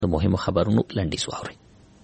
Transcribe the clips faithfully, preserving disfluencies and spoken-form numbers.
د مهمو خبرونو لنډیز واورئ.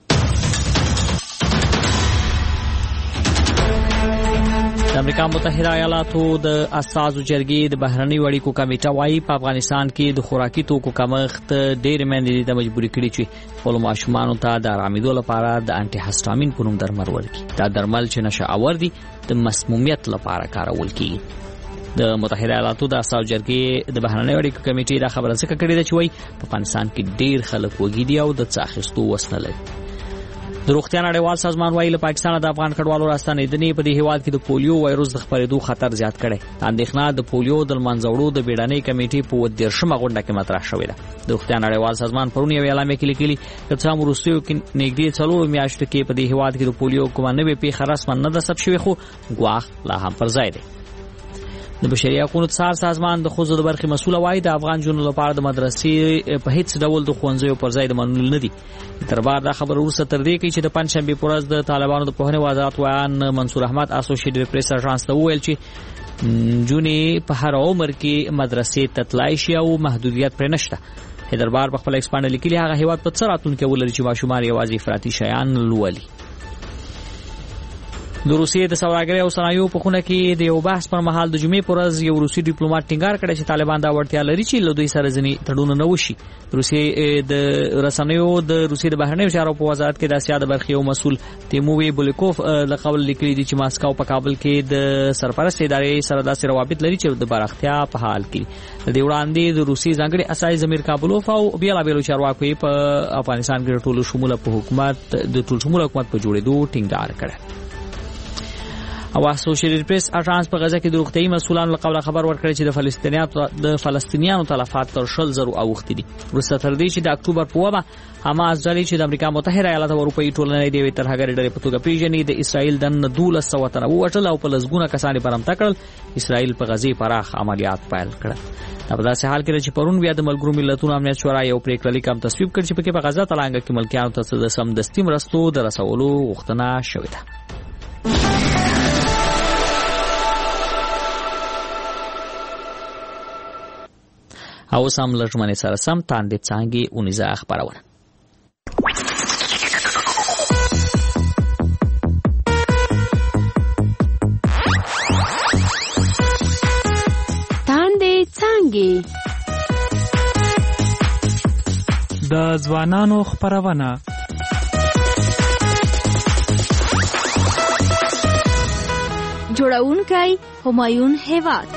د امریکا متحده ایالاتو د اساسو جرګې د بهرنیو اړیکو کمیټه وايي په افغانستان کې د خوراکي توکو کمښت ډېر میندې د مجبوري کړي چې خپل ماشومانو ته د آرامېدو لپاره د انټي هسټامین په نوم درمل ورکړي. دا درمل چې نشه آور دي د مسمومیت لپاره کارول کیږي. د متحده ایالاتو د اساسو جرګې د بهرنیو اړیکو کمیټې دا خبره څنګه کړې ده چې وايي په افغانستان کې ډېر خلک وږي دي او د څه اخیستو وس نه لري. د روغتیا نړیوال سازمان وايي له پاکستان د افغان کډوالو راستنېدنې په دې هیواد کې د پولیو وایروس د خپرېدو خطر زیات کړي. اندېښنه د پولیو د منځوړو د بیړنۍ کمیټې په دیرشمه غونډه کې مطرح شوې ده. د روغتیا نړیوال سازمان پرون یو اعلامیه کې لیکلي چې څومره وروستیو کې نږدې څلور میاشتو کې په دې هیواد کې د پولیو کومه نوې پیښه رسما نه ده ثبت شوې، خو ګواښ لا هم پر ځای دی. د بشري حقوقو څار سازمان د خوځو د برخې مسؤل وايي د افغان جنونو لپاره د مدرسې په هیڅ ډول د ښوونځیو پر ځای د منلو نه دي. تر بار دا خبر ورسره تر دې کې چې د پنځشنبه پر ورځ د طالبانو د پوهنې وزارت ویان منصور احمد اسوسییټډ پریس اژانس ته وویل چې جونې په هر عمر کې مدرسې ته تلای شي او محدودیت پرې نشته. هیدربار په خپل ایکسپانډ لیکلي هغه هیواد په څه راتلونکي ولري چې ماشومان یوازې افراطي شیان لولي. د روسیې د سوداګرۍ او صنایعو په خونه کې د یو بحث پر مهال د جمعې پر ورځ یو روسي ډیپلوماټ ټینګار کړی چې طالبان دا وړتیا لري چې له دوی سره ځینې تړونونه نه وشي. روسیې د رسنیو د روسیې د بهرنیو چارو په وزارت کې د اسیا د برخې یو مسؤل تیمووی بولیکوف له قبل لیکلي دي چې ماسکو په کابل کې د سرپرست ادارې سره داسې روابط لري چې د بارختیا په حال کې. د دې وړاندې د روسي ځانګړي اسای زمیر کابلوف او بیلابیلو چارواکو په افغانستان کې ټولو شموله په حکومت د ټول شموله حکومت په جوړېدو ټینګار کړی. او اسوسییټډ پریس اژانس په غزه کې د روغتيایي مسولانو له قبل خبر ورکړی چې د فلسطینیانو د فلسطینیانو تلفات تر شل زرو اوښتي دي. وروسته تر دې چې د اکتوبر په اووه حماس ځلې چې د امریکا متحده ایالاتو او اروپایي ټولنې د یوې ترهګرې ډلې په توګه پیژني د اسرائیل د دولس سوه تنه ووژل او په لسګونه کسان یې برمته کړل. اسرائیل په غزې پراخ عملیات پیل کړل. دا په داسې حال کې چې پرون بیا د ملګرو ملتونو امنیت شورا یو پریکړه لیک هم تصویب کړ چې پکې په غزه تلانګه کې ملکیانو ته د سمدستي مرستو د رسولو غوښتنه شوې ده. او سم لجمنې سره سم تاندې څانګې اونیزه خبرونه. تاندې څانګې د ځوانانو خبرونه. جوړونکی همایون هیواد.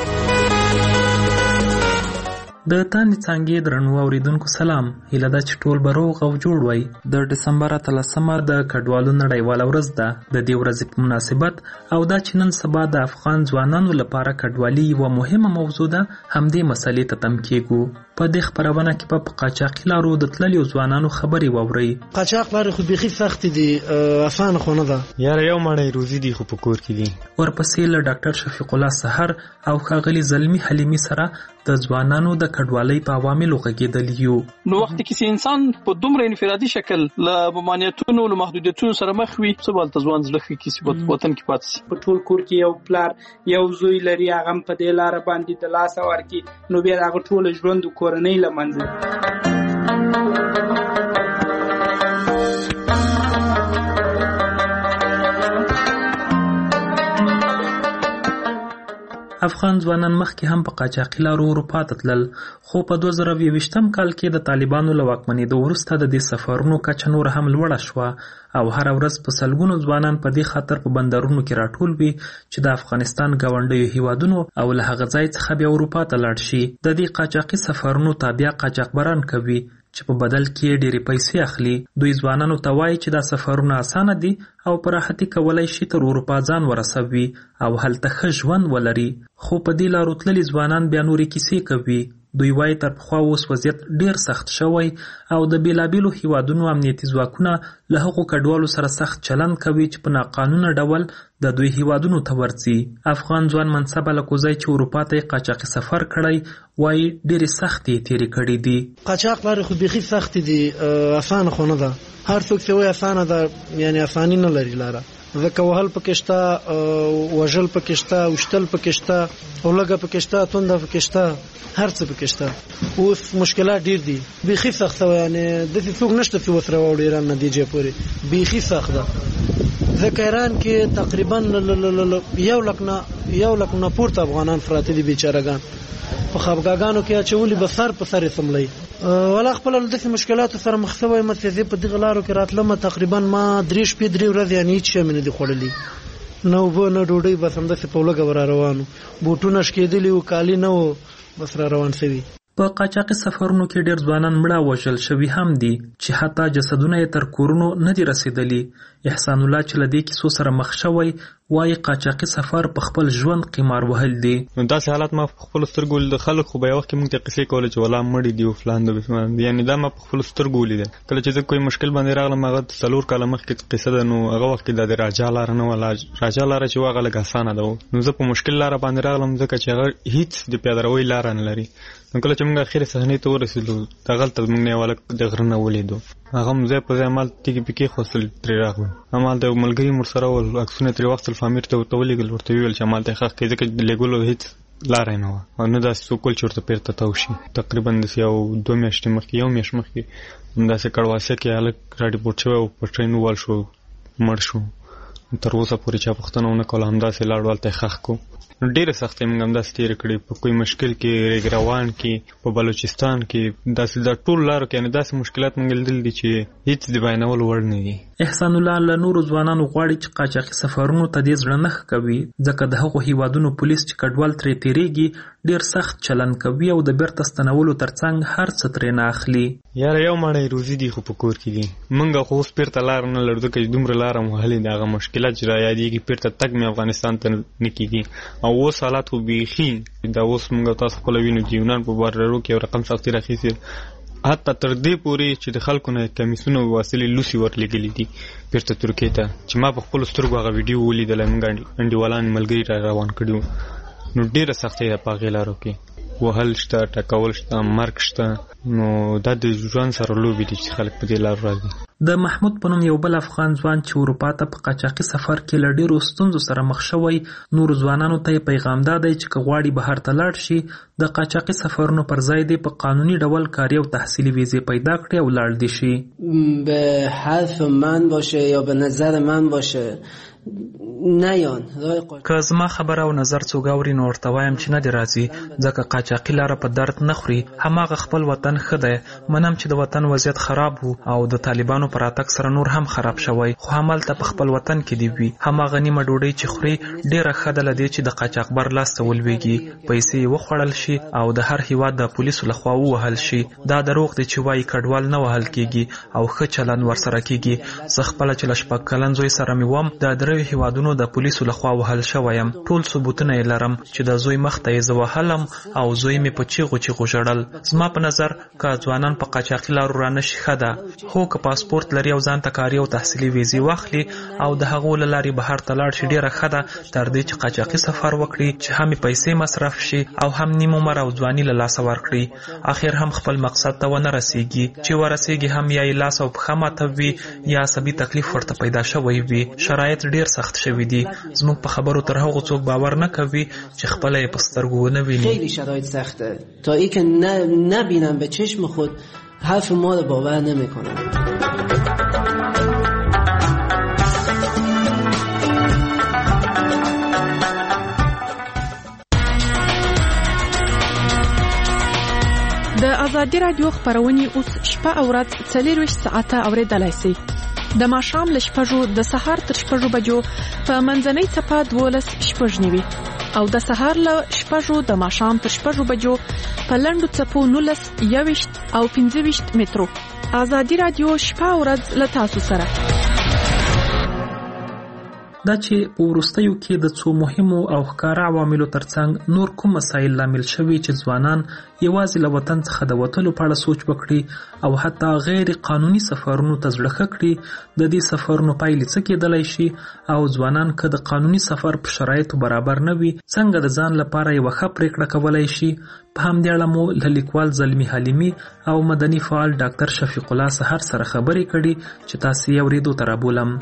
د تاندې څانګې درنو اوریدونکو سلام. هیله ده چې ټول به روغ او جوړ وای. د ډسمبر اتلسمه د کډوالو نړیواله ورځ ده. د دې ورځې په مناسبت او دا چې نن سبا د افغان ځوانانو لپاره کډوالي یوه مهمه موضوع ده، همدې مسلې ته تم کېږو. په دې خبرونه کې په قاچاقي لارو د تللیو ځوانانو خبرې واورئ. قاچاق لارې خو بیخي سختې دي، اسانه خو نه ده. یاره یو مړی روزي دي خو په کور کې دي. ورپسې له ډاکټر شفیق الله سحر او ښاغلي زلمي حلیمي سره د ځوانانو د کډوالۍ په عواملو غږېدلي یو. نو وخت کې چې انسان په دومره انفرادي شکل له ممانعتونو له محدودیتونو سره مخ وي، څه بل ځوان زړه کې چې وطن کې پاتې شي. په ټول کور کې یو پلار یو زوی لري، هغه په دې لار باندې د لاس ورکی، نو بیا هغه ټول ژوند کورنۍ لمنځه. افغان ځوانان مخکې هم په قاچاقي لارو اروپا ته تلل، خو په دوه زره یوویشتم کال کې د طالبانو له واکمنېدو وروسته د دې سفرونو کچه نور هم لوړه شوه او هره ورځ په سلګونو ځوانان په دې خاطر په بندرونو کې راټول وي چې د افغانستان ګاونډیو هیوادونو او له هغه ځای څخه بیا اروپا ته لاړ شي. د دې قاچاقي سفرونو تابع قاچاقبران کوي چې په بدل کې ډېرې پیسې اخلي. دوی ځوانانو ته وایي چې دا سفرونه اسانه دي او په راحتي کولی شي تر اروپا ځان ورسوي او هلته ښه ژوند ولري. خو په دې لارو تللي ځوانان بیا نورې کیسې کوي. دوی وایي تر پخوا اوس وضعیت ډېر سخت شوی او د بېلابېلو هیوادونو امنیتي ځواکونه له هغو کډوالو سره سخت چلند کوي چې په ناقانونه ډول د دوی هیوادونو ته ورځي. افغان ځوان منصب الکوزی چې اروپا ته قاچاقي سفر کړی وایي ډېرې سختې تېرې کړې دي. قاچاق لارې خو بیخي سختې دي، اسانه خو نه ده. هر څوک چې وایي اسانه ده، یعنی اساني نه لري لاره. ځکه وهل پکې شته، وژل پکې شته، وشتل پکې شته، اولګه پکې شته، تونده پکې شته، هر څه پکې شته. اوس مشکلات ډېر دي، بیخي سخت ده. یعنی داسې څوک نشته چې وسره واوړي ایران نتیجې پورې، بیخي سخت ده. ځکه ایران کې تقریبا یو لک نه یو لک نه پورته افغانان پراته دي بیچارهګان. په خپګاګانو کې اچولي به سر په سر یې سملی. ولا خپل داسې مشکلاتو سره مخ شوی یم چې زه په دغه لارو کې راتلم. تقریبا ما درې شپې درې ورځې یعنې هېڅ شی مې نه دي خوړلي، نه اوبه نه ډوډۍ، بس همداسې په لږه به را روان وو. بوټونه شکېدلي وو، کالي نه وو، بس را روان شوي. په قاچاقي سفرونو کې ډېر ځوانان مړه وژل شوي هم دي چې حتی جسدونه یې تر کورونو نه دي رسېدلي. احسان الله چې له دې کیسو سره مخ شوی وایي قاچاقي سفر په خپل ژوند قمار وهل دي. نو داسې حالات ما په خپلو سترګو ولیدل. خلک خو به یو وخت کې موږ ته قصې کولې چې والله مړي دي او فلان د بسمان، یعنې دا ما په خپلو سترګو ولیدل. کله چې زه کوم مشکل باندې راغلم، هغه څلور کاله مخکې قصه ده. نو هغه وخت کې دا د راجا لاره نه وه، راجا لاره چې وه هغه لږ اسانه ده. نو زه په مشکل لاره باندې راغلم ځکه چې هغه هېڅ د پیاده روۍ لاره نه لري. نو کله چې موږ اخرې صحنې ته ورسېدو، هغلته موږ نه یو هلک د غره نه ولیدو. هغه هم ځای په ځای همالته تیږې پیکې خوستل ترې راغلو. همالته یو ملګري هم ورسره ول، عکسونه ترې واخیستل، فامیر ته ورته ولېږل، ورته ویې ویل چې همالته یې ښخ کړئ، ځکه د لېږلو هېڅ لاره یې نه وه او نه داسې څوک ول چې ورته بېرته تاو شي. تقریبا داسې یو دوه میاشتې مخکې یو میاشت مخکې همداسې کړواسیه کې هلک راډیپورټ شوی او په ټرین ووال شو، مړ شو. تر اوسه پورې چا پوښتنه ونه کوله، همداسې لاړو، هلته یې ښخ کړو. ډېرې سختۍ موږ همداسې تېرې کړې، په کوی مشکل کې، ریګ روان کې، په بلوچستان کې، داسې د ټولو لارو کې. یعنې داسې مشکلات موږ لیدلي دي چې هېڅ د بیانولو وړ نه دي. احسان الله له نورو ځوانانو غواړي چې قاچاقي سفرونو ته دې زړه نه ښه کوي، ځکه د هغو هیوادونو پولیس چې کډوال ترې تېرېږي ډېر سخت چلند کوي او د بیرته ستنولو ترڅنګ هر څه ترې نه اخلي. یاره یو ماړی روزي دي خو په کور کې دي. موږ خو اوس بیرته لاره نه لرو، ځکه چې دومره لاره مو وهلې دي. هغه مشکلات چې را یادېږي بیرته تګ مې افغانستان ته نه کېږي. او اوس حالات خو بیخي دا اوس موږ تاسو خپله وینو چې یونان په بارډرو کې یو رقم سختي راخیستې، حتی تر دې پورې چې د خلکو نه کمیسونه واسلې لوسي ورلېږلي دي بیرته ترکیې ته، چې ما په خپلو سترګو هغه ویډیو ولیدله. موږ انډیوالان ملګري را روان کړي وو. نو ډېره سختۍ ده په هغې لارو کې، وهل شته، ټکول شته، مرګ شته. نو دا د ژوند سره لوبې دي چې خلک په دې لارو راځي. د محمود په نوم یو بل افغان ځوان چې اروپا ته په قاچاقي سفر کې له ډېرو ستونزو سره مخ شوی، نورو ځوانانو ته یې پیغام دا دی چې که غواړي بهر ته لاړ شي، د قاچاقي سفرونو پر ځای دی په قانوني ډول کاري او تحصیلي ویزې پیدا کړي او لاړ دي شي. به حرف من باشه یا به نظر من باشه نیان که زما خبره او نظر څوک اوري نو ورته وایم چې نه دی راځي، ځکه قاچاقي لاره په درد نه خوري. هماغه خپل وطن ښه دی. منم چې د وطن وضعیت خراب وو او د طالبانو پر راتګ سره نور هم خراب شوی، خو همالته په خپل وطن کې دی وي. هماغه نیمه ډوډۍ چې خوري ډېره ښه ده له دې چې د قاچاقبر لاس ته ولویږي، پیسې یې وخوړل شي او د هر هیواد د پولیسو لخوا ووهل شي. دا دروغ دی چې وایي کډوال نه وهل کېږي او ښه چلند ورسره کېږي. زه خپله چې له شپږ کلن زوی سره مې وم د دریو هیوادونو د پولیسو لخوا وهل شویم. ټول ثبوتونه یې لرم چې د زوی مخ ته یې زه وهلم او زوی مې په چیغو چیغو ژړل. زما په نظر که ځوانان په قاچاقي لارو را نشي ښه ده، خو که پاسپورت لري او ځان ته کاري او تحصیلي ویزې واخلي او د هغو له لارې بهر ته لاړ شي ډېره ښه ده، تر دې چې قاچاقي سفر وکړي چې هم پیسې مصرف شي او هم نیم عمر او ځواني له لاسه ورکړي. اخر هم خپل مقصد ته ونه رسیږي، چې ورسیږي هم یا یې لاس او پښه ماته وي یا عصبي تکلیف ورته پیدا شوی وي. شرایط ډېر سخت شوی دي. زموږ په خبرو تر هغو څوک باور نه کوي چې خپله یې په سترګو ونه ویني. خیلی شرایط سخته تا ای که نبینم به چشم خود حرف ما رو باور نمیکنم. د ازادي رادیو خبرونه اوس شپه او ورځ څلورویشت ساعته اوریدلای شئ. د ماښام له شپږو د سهار تر شپږو بجو په منځنۍ څپه دولس شپږ نیوي او د سهار له شپږو د ماښام تر شپږو بجو په لنډو څپو نولس یوویشت او پنځه ویشت مترو. ازادي رادیو شپه او ورځ له تاسو سره. دا چې په وروستیو کې د څو مهمو او ښکاره عواملو ترڅنګ نور کوم مسایل لامل شوي چې ځوانان یوازې له وطن څخه د وتلو په اړه سوچ وکړي او حتی غیر قانوني سفرونو ته زړه ښه کړي. د دې سفرونو پایلې څه کېدلی شي او ځوانان که د قانوني سفر په شرایطو برابر نه وي څنګه د ځان لپاره یوه ښه پرېکړه کولی شي. په همدې اړه مو له لیکوال زلمي حلیمي او مدني فعال ډاکټر شفیق الله سحر سره خبرې کړي چې تاسو یې اورېدو ته رابولم.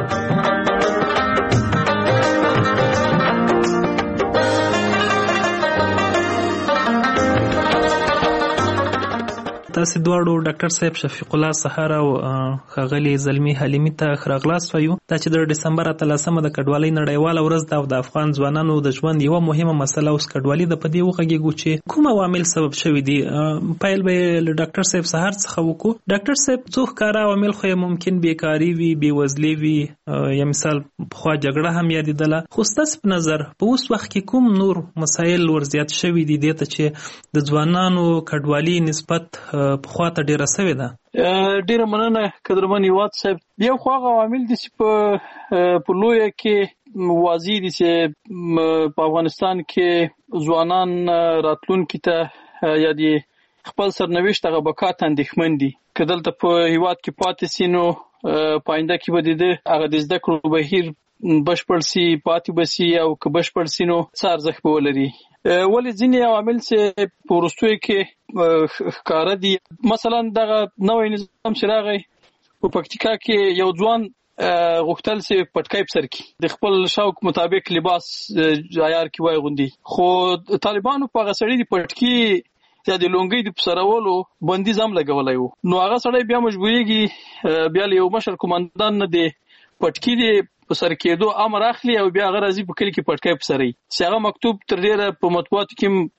تاسو دواړو ډاکټر صاحب شفیق الله سحر او ښاغلي زلمي حلیمي ته ښه راغلاست وایو. دا چې د ډسمبر اتلسمه د کډوالۍ نړیواله ورځ ده او د افغان ځوانانو د ژوند یوه مهمه مسله اوس کډوالي ده، په دې وغږیږو چې کوم عوامل سبب شوي دي. پیل به یې له ډاکټر صاحب سحر څخه وکړو. ډاکټر صاحب څو ښکاره عوامل خو ممکن بیکاري وي، بېوزلي وي، یا مثال پخوا جګړه هم یادېدله، خو ستاسو په نظر په اوس وخت کې کوم نور مسایل ورزیات شوي دي دې ته چې د ځوانانو کډوالي نسبت پخوا ته ډیره سوې ده؟ ډیره مننه قدرمن هیواد صاحب. یو خو هغه عوامل دي چې په په لویه کې واضح دي چې په افغانستان کې ځوانان راتلونکي ته یا د خپل سرنوشت هغه بقا ته اندېښمن دي. که دلته په هیواد کې پاتې سي نو په آینده کې به د ده هغه د زده کړو بهیر بشپړ سي، پاتې به سي، او که بشپړ سي نو څه ارزښت به ولري. ولې ځینې عوامل چې په وروستیو کې ښکاره دي، مثلا دغه نوی نظام چې راغی په پکتیکا کې یو ځوان غوښتل چې پټکی په سر کړي، د خپل شوق مطابق لباس عیار کې واغوندي، خو طالبانو په هغه سړي د پټکي یا د لونګۍ د پسرولو بندیز هم لګولی و. نو هغه سړی بیا مجبورېږي بیا له یو مشر قومندان نه د پټکي د په سر کېدو امر اخلي او بیا هغه راځي په کلي کې پټکی په سروي. چې هغه مکتوب تر ډېره په مطبوعاتو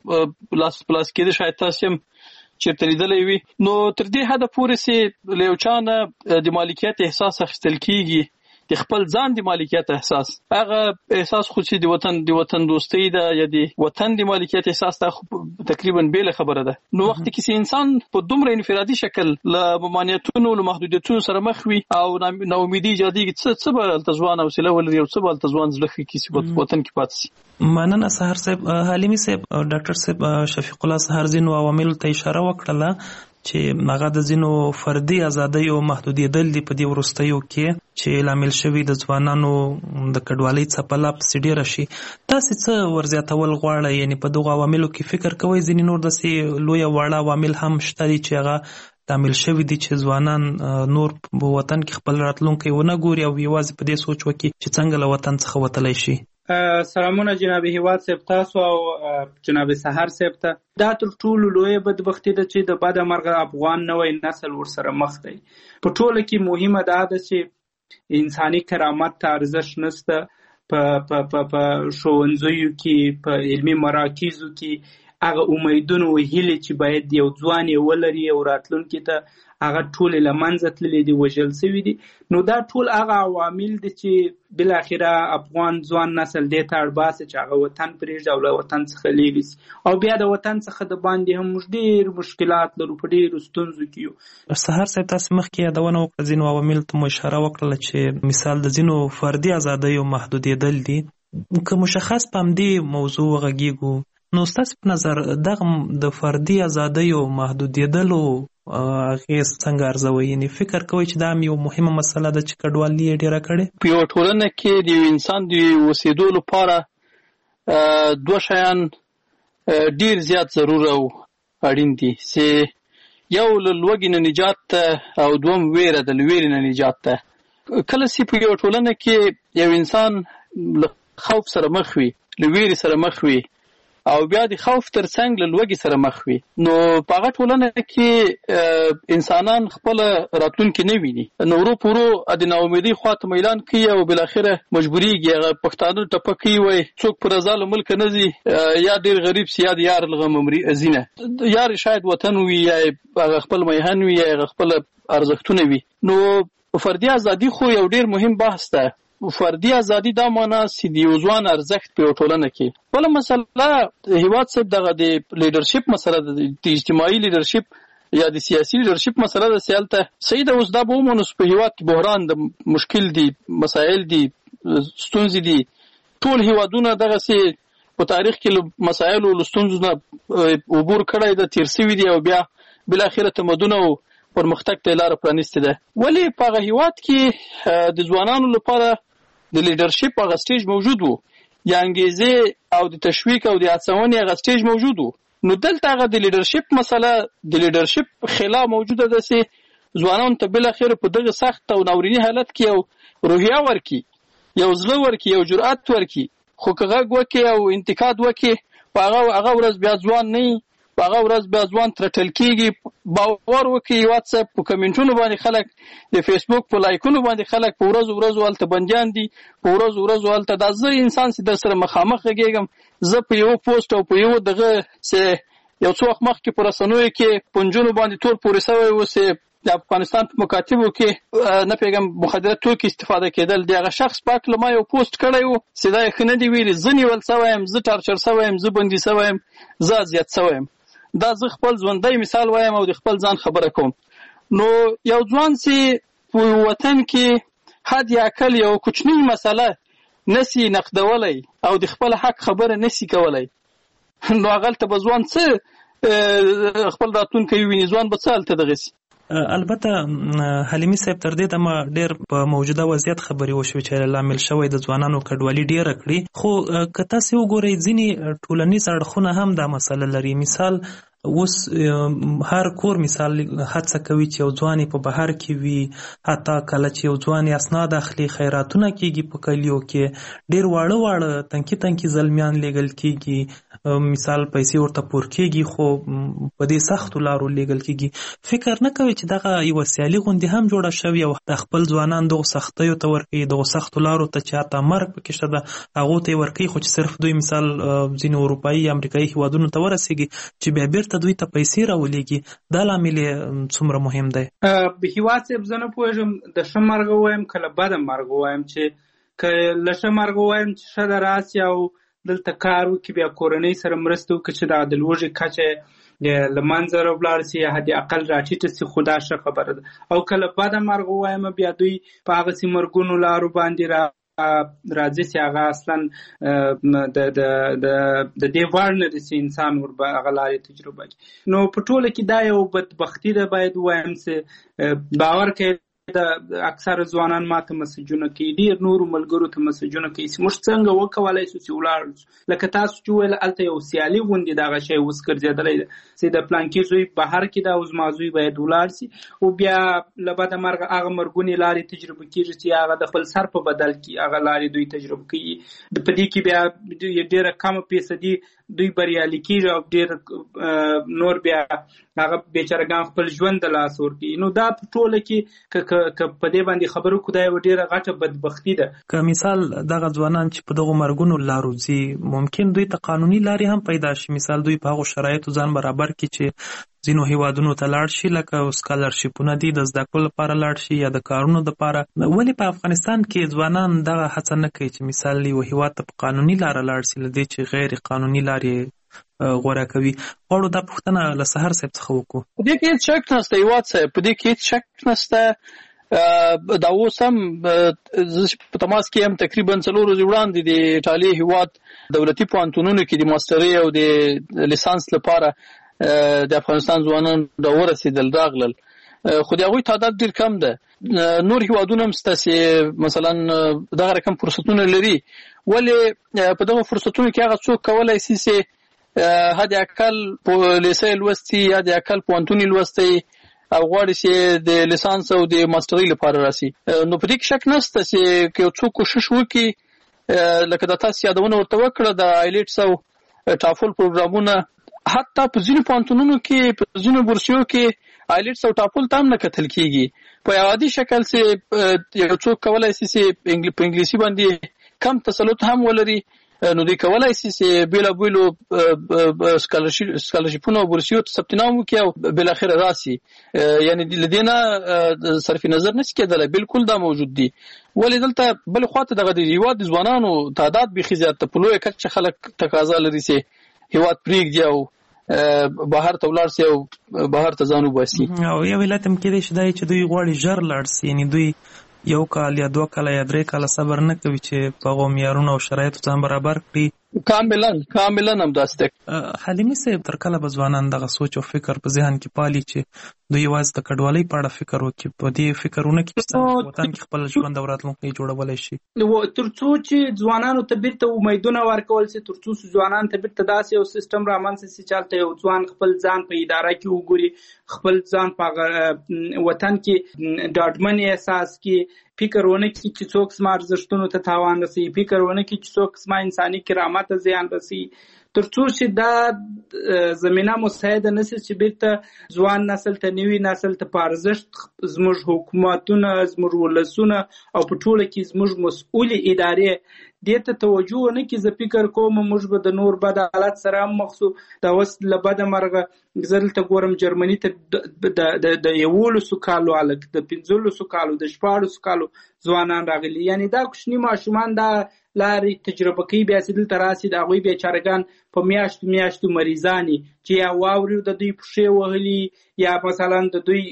کې لاس په لاس کېده، شاید تاسو هم چېرته لیدلی وي. نو تر دې حده پورې چې له یو چا نه د مالکیت احساس اخیستل کېږي، د خپل ځان د مالکیت احساس، هغه احساس خو چې د وطن د وطن دوستۍ ده یا د وطن د مالکیت احساس ده تقریبا بیله خبره ده. نو وخت کې چې انسان په دومره انفرادي شکل له ممانعتونو له محدودیتونو سره مخ وي او ناامیدي ایجادېږي، څه څه به هلته ځوان حوصله ولري او څه به هلته ځوان زړه ښه کړي چې وطن کې پاتې سي. مننه سحر صاحب. حلیمي صاحب، ډاکټر صاحب شفیق الله سحر ځینو عواملو ته اشاره وکړله چې هغه د ځینو فردي ازادیو محدودېدل دي په دې وروستیو کې چې لامل شوي د ځوانانو د کډوالۍ څپه لا پسې ډېره شي. تاسې څه ورزیاتول غواړئ؟ یعنې په دغو عواملو کې فکر کوئ ځینې نور داسې لویه واړه عوامل هم شته دي چې هغه لامل شوي دي چې ځوانان نور په وطن کې خپل راتلونکی ونه ګوري او یوازې په دې سوچ وکړي چې څنګه له وطن څخه وتلی شي؟ سلامونه جناب هیواد صاحب تاسو او جناب سحر صاحب ته. دا تر ټولو لویه بدبختي ده چې د بده مرغه افغان نوی نسل ورسره مخ دی. په ټوله کې مهمه دا ده چې انساني کرامت ته ارزښت نشته. په په ښوونځیو کې، په علمي مراکزو کې هغه امیدونه او هیلې چې باید یو ځوان یې ولري او راتلونکي ته هغه ټولې له منځه تللي دي، وژل سوي دي. نو دا ټول هغه عوامل دي چې بالاخره افغان ځوان نسل دې ته اړ باسي چې هغه وطن پرېږدي او له وطن څخه لیرې سي، او بیا د وطن څخه د باندې هم موږ ډېر مشکلات لرو، په ډېرو ستونزو کې یو. سحر صاحب، تاسو مخکې یادونه وکړه ځینو عواملو ته مو اشاره وکړله چې مثال د ځینو فردي ازادیو محدودېدل دي. که مشخص په همدې موضوع وغږیږو، نو ستاسو په نظر دغه د فردي ازادیو محدودېدلو اغېز څنګه ارزوئ؟ یعنې فکر کوئ چې دا هم یو مهمه مسله ده چې کډوالي یې ډېره کړې؟ په یوه ټولنه کې د یو انسان د اوسېدو لپاره دوه شیان ډېر زیات ضرور او اړین دي، چې یو له لوږې نه نجات ته او دوم ویره ده له ویرې نه نجات ته. کله چې په یوه ټولنه کې یو انسان له خوف سره مخ وي، له ویرې سره مخ وي، او بیا د خوف ترڅنګ له لوږې سره مخ وي، نو په هغه ټولنه کې انسانان خپله راتلونکي نه ویني، نو ورو په ورو د ناامیدۍ خواته میلان کوي او بالاخره مجبورېږي. هغه پښتانه ټپه کوي، وایي څوک په رضا له ملکه نه ځي، یا ډېر غریب سي یا د یار له غمه ځي نه. یار شاید وطن وي، یا هغه خپل میهن وي، یا هغه خپله ارزښتونه وي. نو فردي ازادي خو یو ډېر مهم بحث ده. فردي ازادي دا معنا چې د یو ځوان ارزښت په یو ټولنه کې. بله مسله هیواد صاحب دغه د لیډرشپ مسله ده، د اجتماعي لیډرشپ یا د سیاسي لیډرشپ مسله ده. چې هلته صحیح ده، اوس دا به ومنو په هیواد کې بحران د مشکل دي، مسایل دي، ستونزې دي. ټول هیوادونه دغه سي په تاریخ کې مسایل او ستونزو نه عبور کړی د تیر سوي دي او بیا بل اخره تمدن او پرمختګ ته لار پرانیسته ده. ولی په هغه هیواد کې د ځوانانو لپاره د لیډرشپ هغه سټیج موجود وو، یا انګیزه او د تشویق او د هڅونې هغه سټیج موجود وو. نو دلته هغه د لیډرشپ مسله د لیډرشپ خلا موجوده ده چې ځوانانو ته بل اخره په دغه سخت او ناورینی حالت کې یو روحیه ورکی، یو زړه ورکی، یو جرأت ورکی، خو که غږ وکي او انتقاد وکي په هغه هغه ورځ بیا ځوان نه په هغه ورځ بیا ځوان ترټل کېږي. باور وکي واتس اپ په کمنټونو باندې خلک، د فیسبوک په لایکونو باندې خلک په ورځ ورځ ولته بنديان دي، په ورځ ورځ ولته دا زه انسان چې در سره مخامخ غږیږم، زه په یو پوسټ او په یو دغه سه یو څو وخت مخکې پر رسنوي کې پنځونو باندې تور پورې سوی و چې د افغانستان په مکاتبو کې نه پیغام مخدرات توکي استفاده کېدل. دغه شخص پاک لمه یو پوسټ کړی وو چې دا خنه دی ویلي زنی ول سوایم، زه ټارچر سوایم، زه بندي سوایم، زه زیات سوایم. دا زه خپل ژوندۍ مثال وایم او د خپل ځان خبره کوم. نو یو ځوان چې په وطن کې حد یا کل یو کوچنی مسله نسی نقدولای او د خپل حق خبره نسی کولای، نو هغه ته بزوان څه خپل راتلونکی ویني، ځوان به څه الته دغه. البته حلیمي صاحب تر دې دمه ډېر په موجوده وضعیت خبرې وشوې چې لامل شوی د ځوانانو کډوالي ډېره کړي، خو که تاسې وګورئ ځینې ټولنیز اړخونه هم دا مسله لري. مثال اوس هر کور مثال هڅه کوي چې یو ځوان په بهر کې وي، حتی کله چې یو ځوان اسناد اخلي خیراتونه کېږي په کلیو کې، ډېر واړه واړه تنکي تنکي زلمیان لیږل کېږي، مثال پیسې ورته پور کېږي خو په دې سختو لارو لیږل کېږي. فکر نه کوي چې دغه یوه سیالي غوندې هم جوړه شوې او د خپل ځوانان دغو سختیو ته ورکوي، دغو سختو لارو ته چې حتی مرګ پکې شته ده هغو ته یې ورکوي، خو چې صرف دوی مثال ځینې اروپایي یا امریکایي هېوادونو ته ورسېږي چې بیا بیرته دوی ته پیسې راولېږي. دا لامل یې څومره مهم دی؟ هېواد صاحب زه نه پوهېږم د ښه مرګ ووایم که له بده مرګ ووایم. چې که له ښه مرګ ووایم چې ښه ده راسي او دلته کار وکړي، بیا کورنۍ سره مرسته وکړي چې د لوږې کچه له منځه راولاړ سي یا حد اقل راټیټه سي، خو دا ښه خبره ده. او که له بده مرګ ووایم بیا دوی په هغسې مرګونو لارو باندې را راځي چې هغه اصلا د دې وړ نه دي چې انسان ور هغه لارې تجربه کړي. نو په ټوله کې دا یو بدبختي ده، باید ووایم چې باور کوي د اکثر ځوانان ماته مسجونه کوي، ډېر نورو ملګرو ته مسجونه کوي چې موږ څنګه وکولای شو چې ولاړ شو. لکه تاسو چې ویل هلته یو سیالي غوندې دغه شی اوس ګرځېدلی ده چې د پلانکي زوی بهر کې ده او زما زوی باید ولاړ سي، او بیا له بده مرګه هغه مرګونې لارې تجربه کېږي چې هغه د خپل سر په بدل کې هغه لارې دوی تجربه کوي. په دې کې بیا ډېره کمه فیصدي دوی بریالي کېږي او ډېر نور بیا هغه بیچارهګان خپل ژوند د لاس ورکوي. نو دا په ټوله کې که په دې باندې خبرو کو دا یوه ډېره غټه بدبختي ده. که مثال دغه ځوانان چې په دغو مرګونو لارو ځي ممکن دوی ته قانوني لارې هم پیدا شي، مثال دوی په هغو شرایطو ځان برابر کړي چې ځینو هیوادونو ته لاړ شي، لکه سکالرشیپونه دي د زده کړو لپاره لاړ شي یا د کارونو دپاره. ولې په افغانستان کې ځوانان دغه هڅه نه کوي چې مثال یو هیواد ته په قانوني لاره لاړ شي، له دې چې غیر قانوني لارې غوره کوي؟ غواړو دا پوښتنه له سهار صاحب څخه وکړو. په دې کې هېڅ شک نشته، هېواد صاحب په دې کې هېڅ شک نشته. دا اوس هم زه په تماس کې هم تقریبا څلور ورځې وړاندې د ایټالیې هېواد دولتي پوهنتونونو کې د ماسترۍ او د لیسانس لپاره د افغانستان ځوانان راورسېدل راغلل، خو د هغوی تعداد ډېر کم ده. نور هېوادونه هم شته چې مثلا دغه رقم فرصتونه لري، ولې په دغه فرصتونو کې هغه څوک کولی شي چې حد اقل په لیسې لوستي یا د اقل پوهنتون لوستی او غواړي چې د لیسانس او د ماسترۍ لپاره راسي. نو په دې کې شک نشته چې که یو څوک کوشش وکړي، لکه د تاسو یادونه ورته وکړه د آیلیټس او ټافل پروګرامونه، حتی په ځینو پوهنتونونو کې په ځینو بورسیو کې آیلیټس او ټافل ته هم نه کتل کېږي. په یو عادي شکل چې یو څوک کولی شي چې په انګلیسي باندې کم تسلط هم ولري، نو دوی کولای شي چې بېلابېلو سکالرشیپونو او بورسیو ته ثبت نام وکړي او بالاخره راسي. یعنې له دې نه صرف نظر نشي کېدلی، بالکل دا موجود دي. ولې دلته بلې خواته دغه د هېواد د ځوانانو تعداد بیخي زیات ده، په لویه کچه خلک تقاضا لري چې هېواد پرېږدي او بهر ته ولاړ سي او بهر ته ځان وباسي. او یو علت هم کېدی شي دا چې دوی غواړي ژر لاړ سي، یعنې دوی یو کال یا دوه کاله یا درې کاله صبر نه کوي چې په هغو معیارونو او شرایطو ځان برابر کړي. کاملا کاملا همداسې ده. حلیمي صاحب تر کله به ځوانان دغه سوچ او فکر په ذهن کې پالي چې دوی یوازې د کډوالۍ په اړه فکر وکړي، په دې فکرونه کې چې څنګه وطن کې خپل ژوند او راتلونکی جوړولی شي؟ تر څو چې ځوانانو ته بیرته امیدونه ورکول شي، تر څو ځوانان ته بیرته داسې یو سیستم رامنځته شي چې هلته یو ځوان خپل ځان په اداره کې وګوري، خپل ځان په وطن کې ډاډمن احساس کړي، فکر ونه کړي چې څوک زما ارزښتونو ته تاوان رسوي، فکر ونه کړي چې څوک زما انساني کرامت ته زیان رسوي. تر څو چې دا زمینه مساعده نشي چې بیرته ځوان نسل ته نوي نسل ته په ارزښت زموږ حکومتونه، زموږ ولسونه او په ټوله کې زموږ مسؤلې ادارې دې ته توجه ونه کړي، زه فکر کوم موږ به د نور بد حالت سره هم مخ شو. دا اوس له بده مرغه زه دلته ګورم جرمني ته د یولسو کالو هلک، د پنځلسو کالو، د شپاړسو کالو ځوانان راغلي. یعنې دا کوچني ماشومان دا لارې تجربه کوي، بیا چې دلته راسي د هغوی بیچارهګان په میاشتو میاشتو مریضان چې یا واوري د دوی پښې وهلي یا مثلا د دوی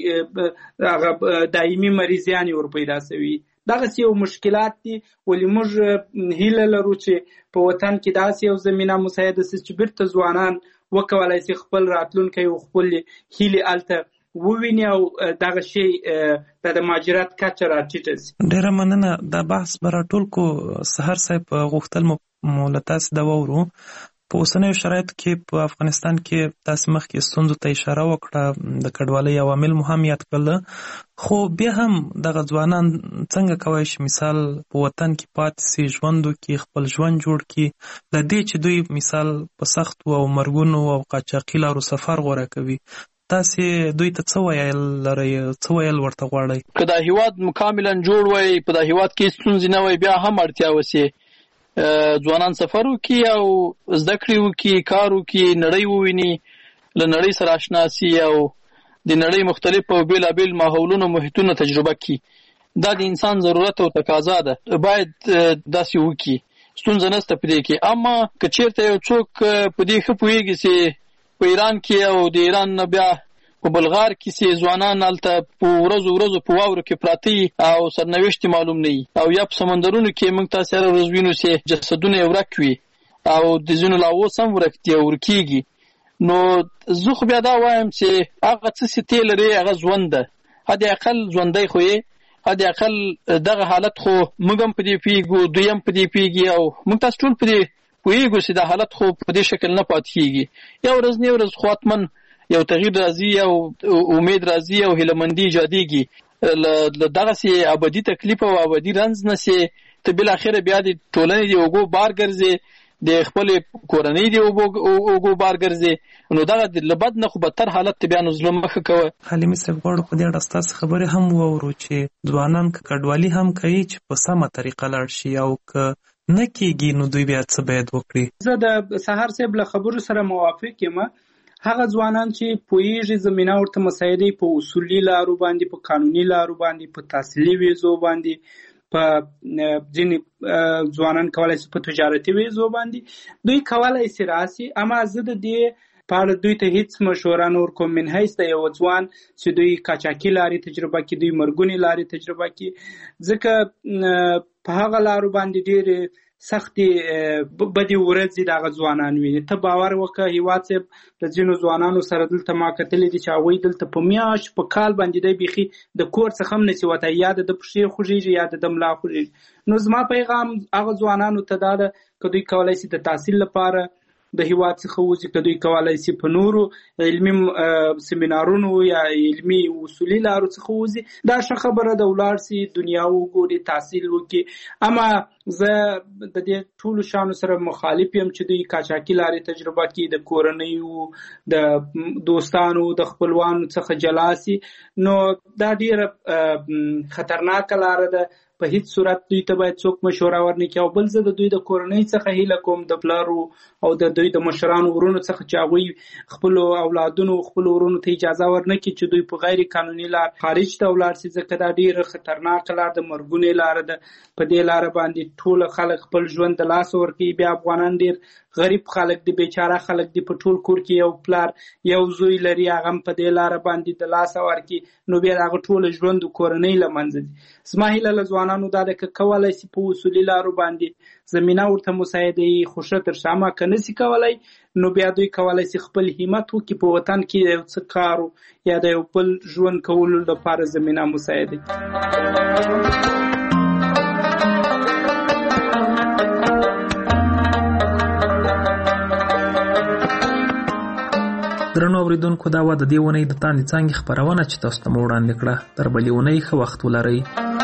هغه دایمي مریضیان ور پیدا شوي. دغسې یو مشکلات دي. ولې موږ هیله لرو چې په وطن کې داسې یو زمینه مساعده شي چې بیرته ځوانان وکولی شي خپل راتلونکی او خپل هیلې هلته وویني او دغه شی د مهاجرت کچه راټیټه شي. ډېره مننه. دا بحث به راټول کو. سهار صاحب غوښتل مو له تاسې دا واورو، په اوسنیو شرایطو کې په افغانستان کې تاسې مخکې ستونزو ته اشاره وکړه، د کډوالۍ عوامل مو هم یاد کړل، خو بیا هم دغه ځوانان څنګه کولی شي مثال په وطن کې پاتې سي، ژوند وکړي، خپل ژوند جوړ کړي، له دې چې دوی مثال په سختو او مرګونو او قاچاقي لارو سفر غوره کوي؟ تاسې دوی ته څه ویل لرئ، څه ویل ورته غواړئ؟ که دا هیواد مکاملا جوړ وای، په دا هیواد کې ستونزې نه وای، بیا هم اړتیا وسي ځوانان سفر وکړي او زده کړې وکړي، کار وکړي، نړۍ وویني، له نړۍ سره اشنا سي او د نړۍ مختلف او بېلابېل ماحولونو محیطونه تجربه کړي. دا د انسان ضرورت او تقاضا ده، باید داسې وکړي، ستونزه نشته په دې کې. اما که چېرته یو څوک په دې ښه پوهېږي چې په ایران کې او د ایران نه بیا په بلغار کې چې ځوانان هلته په ورځو ورځو په واورو کې پراته او سرنوشت معلوم نه وي، او یا په سمندرونو کې موږ تاسې هره ورځ وینو چې جسدونه یې ورک وي او د ځینو لا اوس هم ورک دي او ورکېږي. نو زه خو بیا دا وایم چې هغه څه چې تی لري هغه ژوند ده، حد اقل ژوندی خو یې، حد اقل دغه حالت خو موږ هم په دې پوهېږو، دوی هم په دې پوهېږي او موږ تاسې ټول په دې پوهېږو چې دا حالت خو په دې شکل نه پاتې کېږي. یو ورځ نه یو ورځ خو حتمن یو تغییر راځي او امید راځي او هیلهمندي ایجادېږي. له دغسې ابدي تکلیف او ابدي رنځ نه چې ته بالاخره بیا د ټولنې د اوږو بار ګرځې، د خپلې کورنۍ د اوږو بار ګرځې، نو دغه له بد نه خو بدتر حالت ته بیا نو ظلم مخه کوه. حلیمي صاحب غواړو په دې اړه ستاسې خبرې هم واورو چې ځوانان که کډوالي هم کوي چې په سمه طریقه لاړ شي، او که نه کېږي نو دوی بیا څه باید وکړي؟ زه د سهار صاحب له خبرو سره موافق یم. هغه ځوانان چې پوهېږي زمینه ورته مساعدې په اصولي لارو باندې، په قانوني لارو باندې، په تحصیلي ویزو باندې، په ځینې ځوانان کولی شي په تجارتي ویزو باندې دوی کولی شي راسي. اما زه د دې په اړه دوی ته هیڅ مشوره نه ورکوم من حیث د یو ځوان چې دوی قاچاقي لارې تجربه کړي، دوی مرګونې لارې تجربه کړي، ځکه په هغه لارو باندې ډېرې سختې بدې ورځې دغه ځوانان ویني. ته باور وکړه هیواد صاحب، د ځینو ځوانانو سره دلته ما کتلي دي چې هغوی دلته په میاشت په کال باندې دی بیخي د کور څخه هم نشي وتی، یا د پښې خوږېږي یا د ملا خوږېږي. نو زما پیغام هغه ځوانانو ته دا ده که دوی کولی شي د تحصیل لپاره د هیواد څخه وځي، که دوی کولی شي په نورو علمي سیمینارونو یا علمي اصولي لارو څخه وځي، دا ښه خبره ده، ولاړ شي، دنیا وګوري، تحصیل وکړي. اما زه د دې ټولو شیانو سره مخالف یم چې دوی قاچاقي لارې تجربه کړي، د کورنیو، د دوستانو، د خپلوانو څخه جلا شي. نو دا ډېره خطرناکه لاره ده. په هیڅ صورت دوی ته باید څوک مشوره ورنه کړي. او بل زه د دوی د کورنۍ څخه هیله کوم، د پلارو او د دوی د مشرانو ورونو څخه چې هغوی خپلو اولادونو خپلو ورونو ته اجازه ورنه کړي چې دوی په غیر قانوني لار خارج ته ولاړ شي، ځکه دا ډېره خطرناکه لار ده، مرګونې لاره ده. په دې لاره باندې ټول خلک خپل ژوند د لاس ورکوي. بیا افغانان ډیر غریب خلک دي، بیچاره خلک دي، په ټول کور کې یو پلار یو زوی لري، هغه هم په دې لاره باندې د لاس ورکوي، نو بیا هغه ټول ژوند کورنۍ له منځه ځي. زما هیله له ځوانانو دا ده که کولی شي په اصولي لارو باندې زمینه ورته مساعده وي، خو ښه تر شا، که نه شي کولی نو بیا دوی کولی شي خپل همت وکړي په وطن کې یو څه کار یا د یو بل ژوند کولو لپاره زمینه مساعده وي. درنو اوریدونکو، دا وه د دې اونۍ د تاندې څانګې خپرونه چې تاسو ته مو وړاندې کړه. تر بلې اونۍ ښه وخت ولرئ.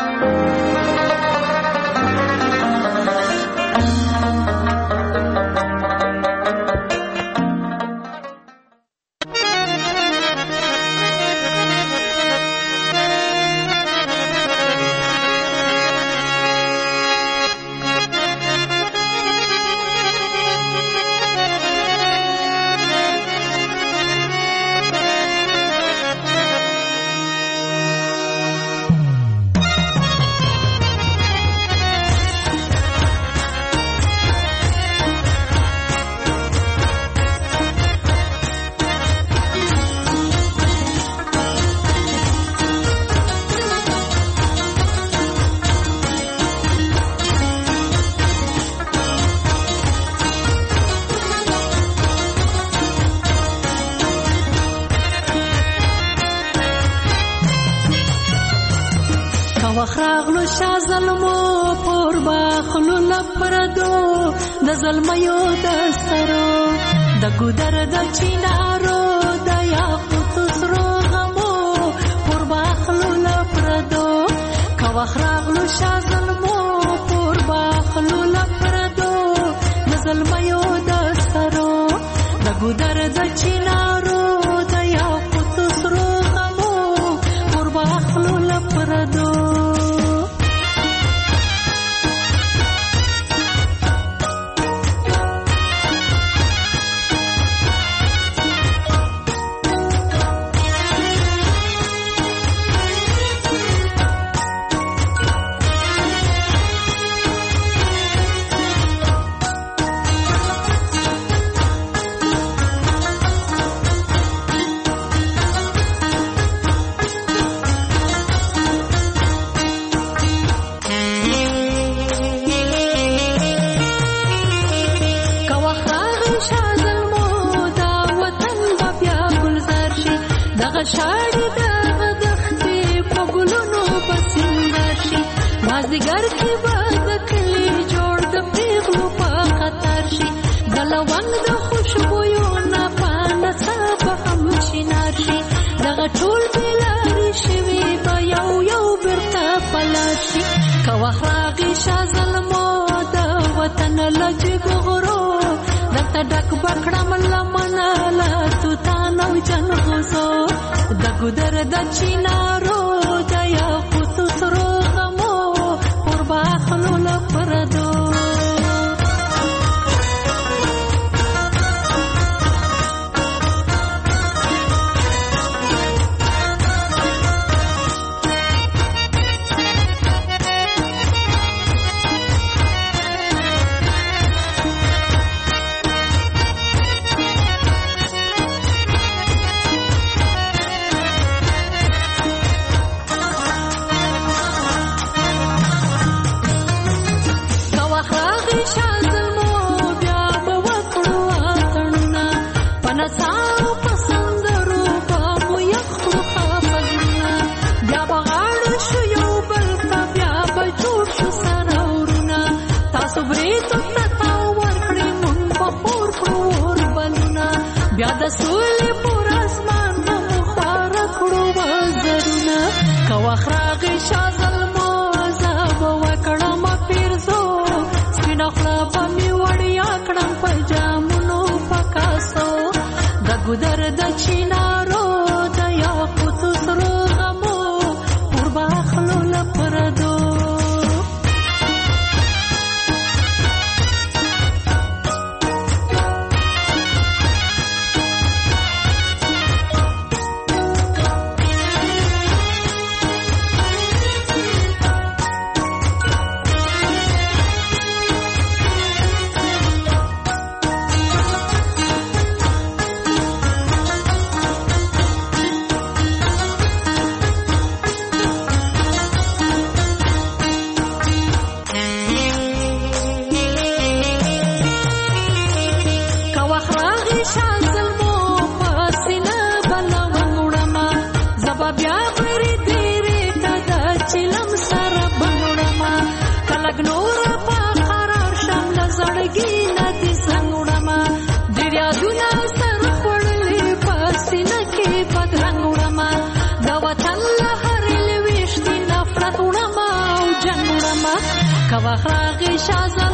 وخراغلو شا ظلمو پور باخلو لپردو د ظلمیو د سرو د ګودر د چینارو د یاقوت سرو غمو پور باخلو لپردو کا وخراغلو شا ظلمو پور باخلو لپردو د ظلمیو د سرو د ګودر د چینارو د یاقوت سرو غمو پور باخلو لپردو شاړي د دختې په ګلونو پسندر شي مازدیګر کې به د کلي جوړ د پیغلو په خطر شي د لونګ د خوشبویو نه په نڅا به هم شینار شي دغه ټول بېلارې شوي به یو یو بېرته پلار شي که وخت راغی شا ظلمو د وطن له جګو غرو درته ډک به کړم لمنه له توتان او جنغوزو د ګودر د چینارو د یاقوت سرو غمو پور باخلو لپردو بیا د سولې پر اسمان به خواره کړو وزرونه که وخت راغی شا ظلمو زه به وکړم پیرزو سپینه خوله به مې وړیا کړم په جامونو په کاسو د ګودر د چینارو د یاقوت سرو غمو پور باخلو لپردو کوا خراغي شازم